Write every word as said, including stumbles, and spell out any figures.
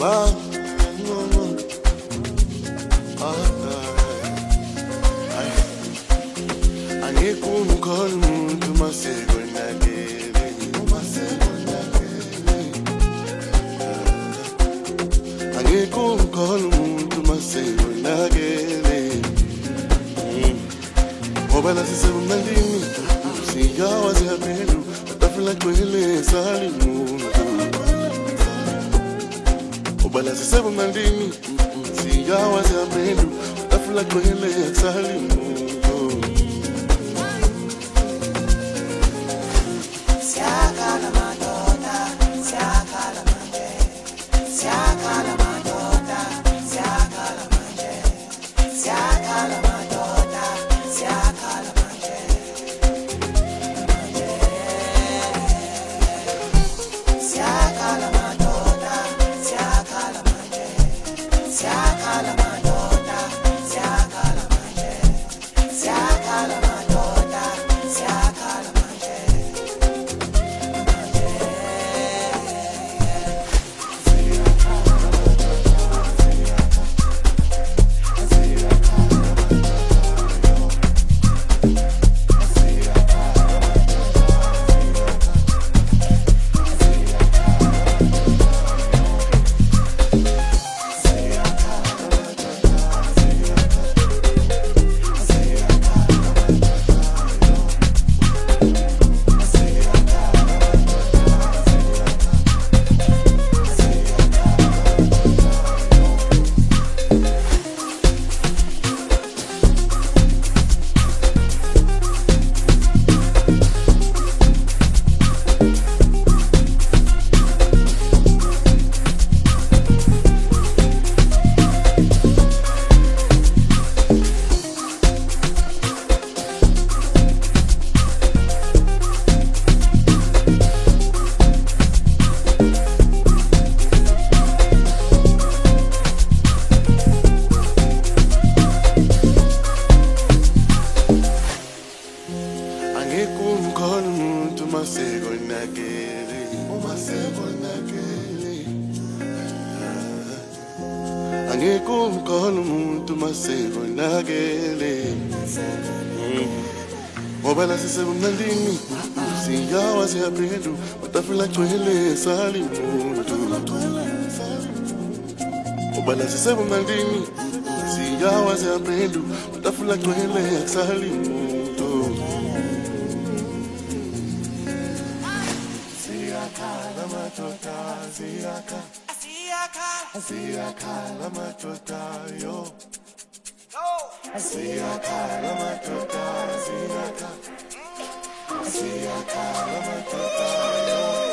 Ah, no, no. Ah, ay. Angeke umkhole umuntu maseko nakele, maseko nakele. Angeke umkhole umuntu maseko nakele. Ngoba la sisemnandini, siyawa siyaphela, atafuna gcwele salimuntu. Bala sisebo mandini siyawa siyaphela atafuna gcwele salimuntu. Siyakhala madoda, siyakhala manje, siyakhala madoda, siyakhala manje, siyakhala madoda, siyakhala manje, siyakhala madoda, siyakhala manje, siyakhala madoda, siyakhala manje, siyakhala madoda, siyakhala manje. Umkhole umuntu maseko nakele, maseko nakele. Angeke umkhole umuntu maseko nakele. Ngoba la sisemnandini siyawa siyaphela atafuna gcwele salimuntu. Ngoba la sisemnandini siyawa siyaphela atafuna gcwele salimuntu. Siyakhala madoda, siyakhala, siyakhala, siyakhala madoda yo. Siyakhala madoda, siyakhala, siyakhala madoda yo.